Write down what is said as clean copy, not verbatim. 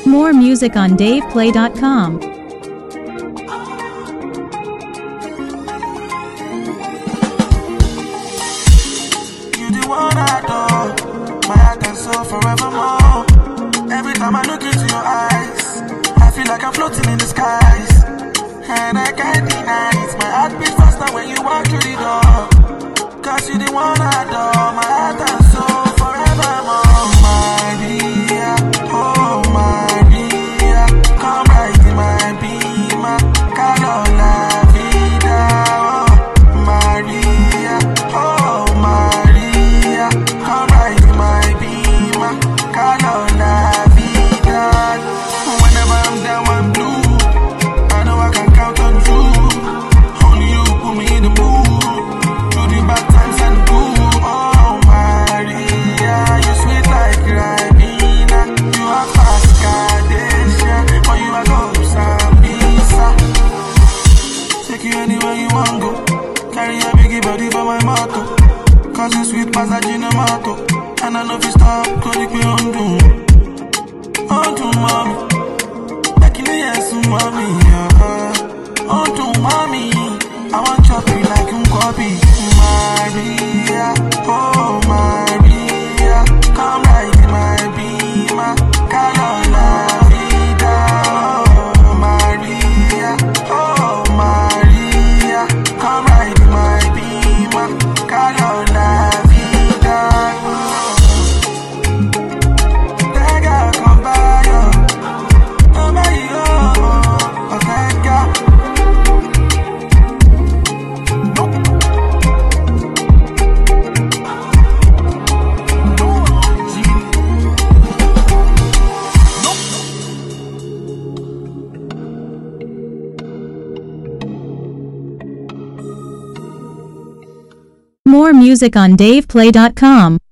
More music on DavePlay.com. You the one I adore, my heart and soul forevermore. Every time I look into your eyes, I feel like I'm floating in the skies. And I can't deny it, my heart beats faster when you walk through the door. Cause you the one I adore, my heart and soul forevermore. Maria, oh Maria, come right in my beamer, Carola vida, oh Maria, oh Maria, come right in my beamer, Carola vida. Whenever I'm down, I'm blue, I know I can count on you. Only you put me in the mood, through the bad times and good. Oh Maria, you sweet like Ribena, you are fast Kadesia, for you I go Sambisa. Take you anywhere you want go, carry a biggie body for my motto. Cause you sweet passage in a motto, and I know if you stop, cause you can undo mommy. Like in the yes, mommy, undo mommy. I want chop you like you copy. Maria, oh Maria, come right in my beamer, Carola vida, oh Maria, oh Maria, come right in my beamer, Carola vida. That girl come by, come by, oh that girl. More music on DavePlay.com.